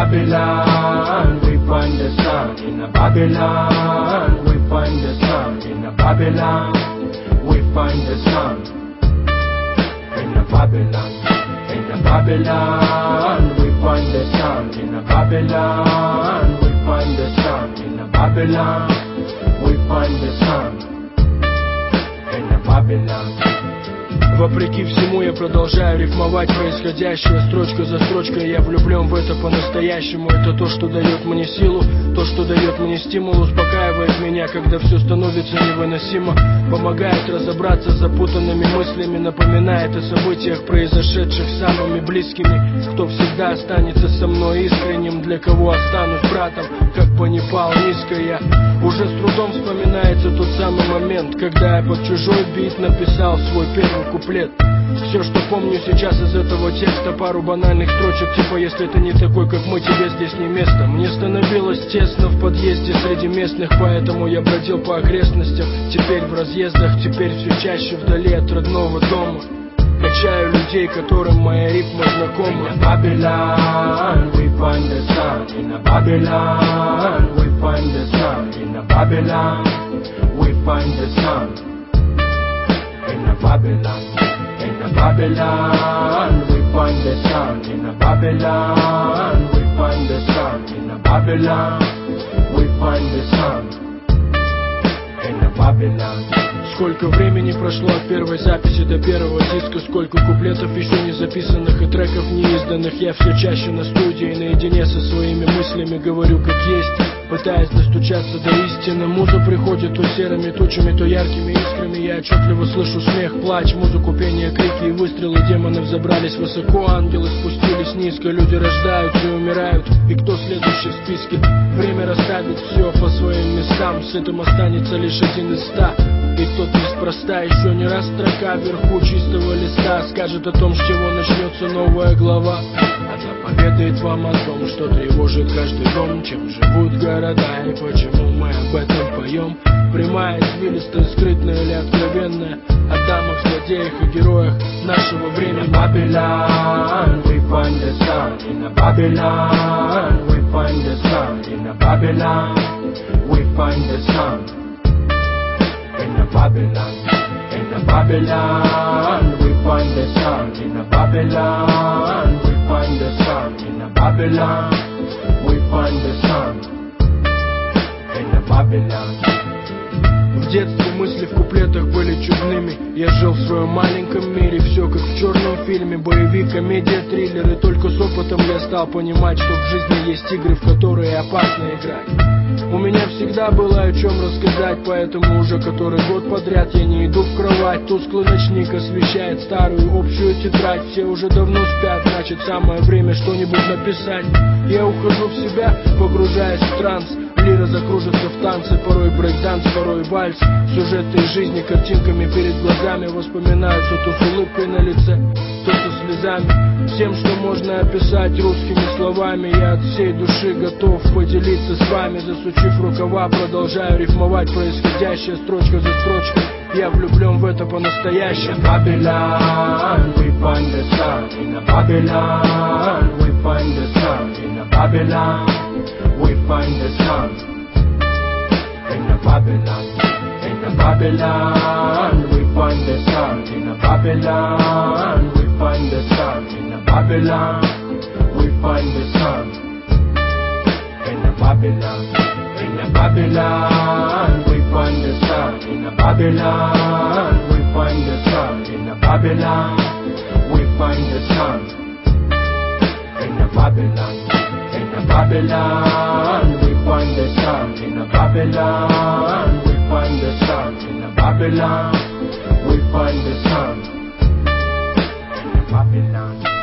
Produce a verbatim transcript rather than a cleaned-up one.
Babylon we find the sun. In a Babylon we find the sun. In a Babylon we find the sun. In a Babylon, in a Babylon we find the sun. In a Babylon we find the sun. In a Babylon we find the sun. In a Babylon. Вопреки всему я продолжаю рифмовать происходящее. Строчка за строчкой я влюблен в это по-настоящему. Это то, что дает мне силу, то, что дает мне стимул. Успокаивает меня, когда все становится невыносимо. Помогает разобраться с запутанными мыслями. Напоминает о событиях, произошедших с самыми близкими. Кто всегда останется со мной искренним, для кого останусь братом, как бы ни пал низко я. Уже с трудом вспоминается тот самый момент, когда я под чужой бит написал свой первый куплет. Все, что помню сейчас из этого текста, пару банальных строчек, типа: если ты не такой, как мы, тебе здесь не место. Мне становилось тесно в подъезде среди местных, поэтому я бродил по окрестностям. Теперь в разъездах, теперь все чаще вдали от родного дома. Качаю людей, которым моя рифма знакома. In a Babylon we find the sun. In a Babylon we find the sun. In a Babylon we find the sun. In a Babylon, in a Babylon we find the sun. In a Babylon we find the sun. In a Babylon we find the sun. In a Babylon. Сколько времени прошло от первой записи до первого диска, сколько куплетов еще не записанных и треков не изданных. Я все чаще на студии, наедине со своими мыслями говорю как есть, пытаясь достучаться до истины. Муза приходит то серыми тучами, то яркими искрами. Я отчетливо слышу смех, плач, музыку, пение, крики и выстрелы. Демоны взобрались высоко, ангелы спустились низко. Люди рождаются и умирают, и кто следующий в списке? Время расставит все по своим местам. С этим останется лишь один из ста. И тот неспроста, еще не раз строка вверху чистого листа скажет о том, с чего начнется новая глава. Она поведает вам о том, что тревожит каждый дом, чем живут города и почему мы об этом поем. Прямая, извилистая, скрытная или откровенная, о дамах, злодеях и героях нашего времени. In a Babylon we find the sun. In a Babylon we find the sun. In a Babylon we find the sun. In a Babylon, in a Babylon we find the sun. In a Babylon we find the sun. In a Babylon we find the sun. In a Babylon. В детстве мысли в куплетах были чудными. Я жил в своем маленьком мире, все как в черном фильме. Боевик, комедия, триллер. И только с опытом я стал понимать, что в жизни есть игры, в которые опасно играть. У меня всегда было о чем рассказать, поэтому уже который год подряд я не иду в кровать. Тусклый ночник освещает старую общую тетрадь. Все уже давно спят, значит самое время что-нибудь написать. Я ухожу в себя, погружаясь в транс. Лира закружится в танце, порой брейкданс, порой вальс. Сюжеты из жизни картинками перед глазами воспоминаются то с улыбкой на лице, то со слезами. Всем, что можно описать русскими словами, я от всей души готов поделиться с вами. Засучив рукава, продолжаю рифмовать происходящее строчка за строчкой. Я влюблен в это по-настоящему. In a Babylon we find the sun. In a Babylon we find the sun. In a Babylon we find the sun. In a Babylon, in a Babylon we find the sun. In a Babylon we find the sun. In a Babylon we find the sun. In a Babylon, in a Babylon we find the sun. In a Babylon we find the sun. In a Babylon we find the sun. In a Babylon, in a Babylon we find the sun. In a Babylon we find the sun. In a Babylon we find the sun. In a Babylon.